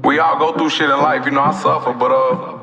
We all go through shit in life, you know, I suffer, but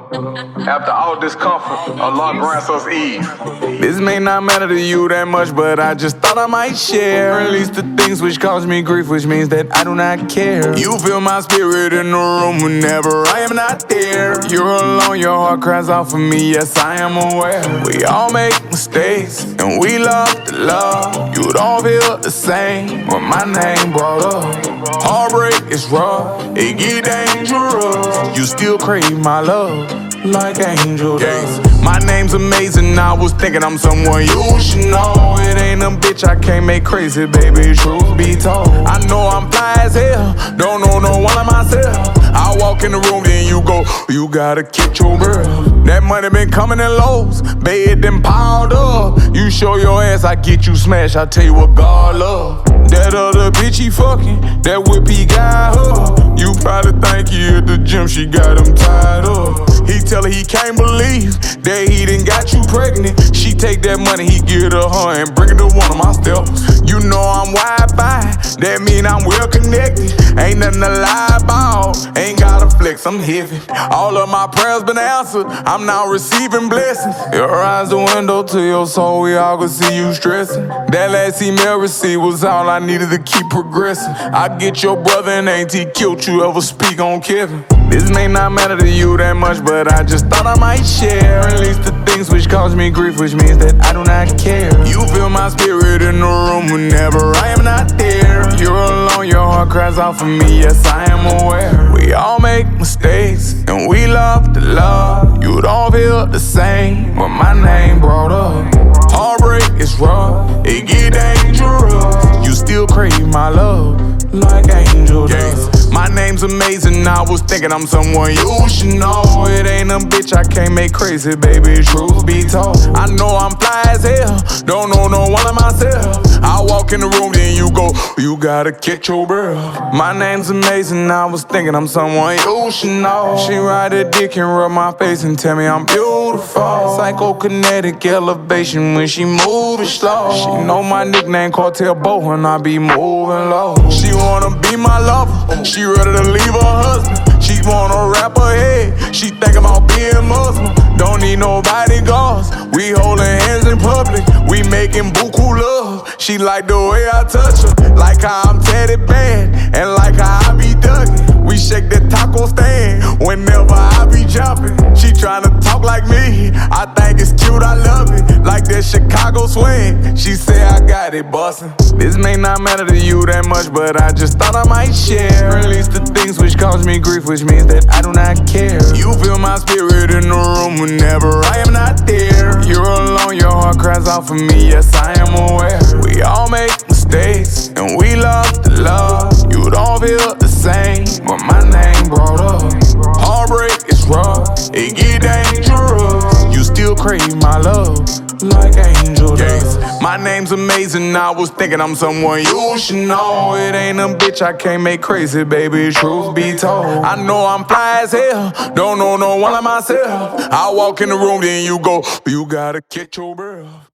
after all discomfort, Allah grants us ease. This may not matter to you that much, but I just thought I might share at least the things which cause me grief, which means that I do not care. You feel my spirit in the room whenever I am not there. You're alone, your heart cries out for me, yes, I am aware. We all make mistakes, and we love to love. You don't feel the same when my name brought up. Heartbreak is rough, it get dangerous. You still crave my love like angel dust. My name's amazing, I was thinking I'm someone you should know. It ain't a bitch I can't make crazy, baby, truth be told. I know I'm fly as hell, don't know no one of myself. I walk in the room, then you go, you gotta catch your girl. That money been coming in lows, bed then piled up. You show your ass, I get you smashed, I tell you what God love. That other bitch he fucking, that whip he got her. You probably think he at the gym, she got him tied up. He tell her he can't believe that he done got you pregnant. She take that money, he give it to her and bring it to one of my steps. You know I'm Wi-Fi, that mean I'm well connected. Ain't nothing to lie about, ain't gotta flex, I'm heavy. All of my prayers been answered, I'm now receiving blessings. Your eyes the window to your soul, we all can see you stressing. That last email receipt was all I needed to keep progressing. I get your brother and auntie killed you ever speak on Kevin. This may not matter to you that much, but I just thought I might share at least the things which cause me grief, which means that I do not care. You feel my spirit in the room whenever I am not there. You're alone, your heart cries out for me, yes, I am aware. We all make mistakes, and we love to love. You don't feel the same when my name brought up. Heartbreak is rough, it get dangerous. You still crave my love like angel dust. My name's amazing, I was thinking I'm someone you should know. It ain't a bitch I can't make crazy, baby, truth be told. I know I'm fly as hell, don't know no one of myself. I walk in the room, then you go, you gotta catch your girl. My name's amazing, I was thinking I'm someone you should know. She ride a dick and rub my face and tell me I'm beautiful. Psychokinetic elevation when she moving slow. She know my nickname, Cartel Bo, and I be moving low. She wanna be my lover, she ready to leave her husband. She wanna wrap her head, she think about being Muslim. Don't need no bodyguards, we holding hands in public. We making buku love, she like the way I touch her. Like how I'm tatted bad, and like how I be ducking. We shake that taco stand, whenever I be jumping. She tryna talk like me, I think it's cute, I love it. Like that Chicago swing, she say I got it bustin'. This may not matter to you that much, but I just thought I might share at least the things which cause me grief, which means that I do not care. You feel my spirit in the room whenever I am not there. You're alone, your heart cries out for me, yes, I am aware. We all make mistakes, and we love to love. You don't feel the same when my name brought up. Heartbreak is rough, it get dangerous. You still crave my love like angel dust. My name's amazing, I was thinking I'm someone you should know. It ain't a bitch I can't make crazy, baby, truth be told. I know I'm fly as hell, don't know no one like myself. I walk in the room, then you go, you gotta catch your girl.